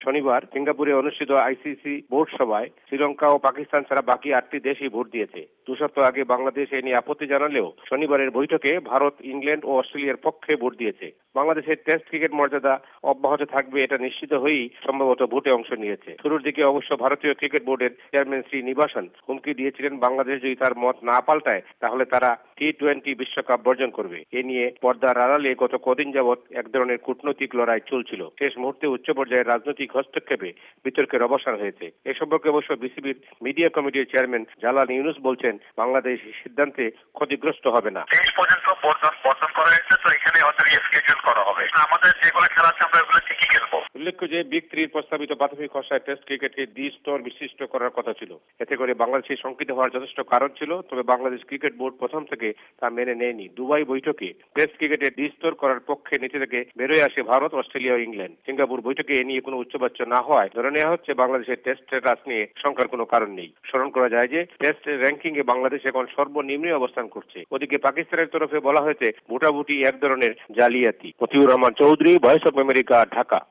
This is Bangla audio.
শনিবার সিঙ্গাপুরে অনুষ্ঠিত আইসিসি বোর্ড সভায় শ্রীলঙ্কা ও পাকিস্তান ছাড়া বাকি 8টি দেশই ভোট দিয়েছে। 2 সপ্তাহ আগে বাংলাদেশ এ নিয়ে আপত্তি জানালেও শনিবারের বৈঠকে ভারত, ইংল্যান্ড ও অস্ট্রেলিয়ার পক্ষে ভোট দিয়েছে। বাংলাদেশের টেস্ট ক্রিকেট মর্যাদা অব্যাহত থাকবে এটা নিশ্চিত হয়েই সম্ভবত ভোটে অংশ নিয়েছে। শুরুর দিকে অবশ্য ভারতীয় ক্রিকেট বোর্ডের চেয়ারম্যান শ্রী নিবাসন হুমকি দিয়েছিলেন, বাংলাদেশ যদি তার মত না পাল্টায় তাহলে তারা টি-20 বিশ্বকাপ বর্জন করবে। এ নিয়ে পর্দার আড়ালে গত কদিন যাবৎ এক ধরনের কূটনৈতিক লড়াই চলছিল। শেষ মুহূর্তে উচ্চ পর্যায়ের রাজনৈতিক হস্তক্ষেপে বিতর্কের অবসান হয়েছে। এ সম্পর্কে অবশ্য বিসিবির মিডিয়া কমিটির চেয়ারম্যান জালাল ইউনুস বলছেন, বাংলাদেশ সিদ্ধান্তে ক্ষতিগ্রস্ত হবে না। শেষ পর্যন্ত বর্জন করা হয়েছে, তো এখানে হয়তো রিস্কেডিউল করা হবে। আমাদের যেগুলো খেলা আছে আমরা এগুলো ঠিকই খেলবো। উল্লেখ্য যে বিগ থ্রির প্রস্তাবিত প্রাথমিক খসড়ায় টেস্ট ক্রিকেটকে দ্বি-স্তর বিশিষ্ট করার কথা ছিল। এতে করে বাংলাদেশের শঙ্কিত হওয়ার যথেষ্ট কারণ ছিল, তবে বাংলাদেশ ক্রিকেট বোর্ড প্রথম থেকে তা মেনে নেয়নি। দুবাই বৈঠকে টেস্ট ক্রিকেটে দ্বি-স্তর করার পক্ষে নীতি থেকে বেরোয় আসে ভারত, অস্ট্রেলিয়া ও ইংল্যান্ড। সিঙ্গাপুর বৈঠকে এ নিয়ে কোনো উচ্চবাচ্য না হওয়ায় ধরে নেওয়া হচ্ছে বাংলাদেশের টেস্ট স্ট্যাটাস নিয়ে শঙ্কার কোনো কারণ নেই। স্মরণ করা যায় যে টেস্ট র্যাঙ্কিং এ বাংলাদেশ এখন সর্বনিম্নে অবস্থান করছে। ওদিকে পাকিস্তানের তরফে বলা হয়েছে ভোটাভুটি এক ধরনের জালিয়াতি। Motiur Rahman Chowdhury, voice of America, Dhaka.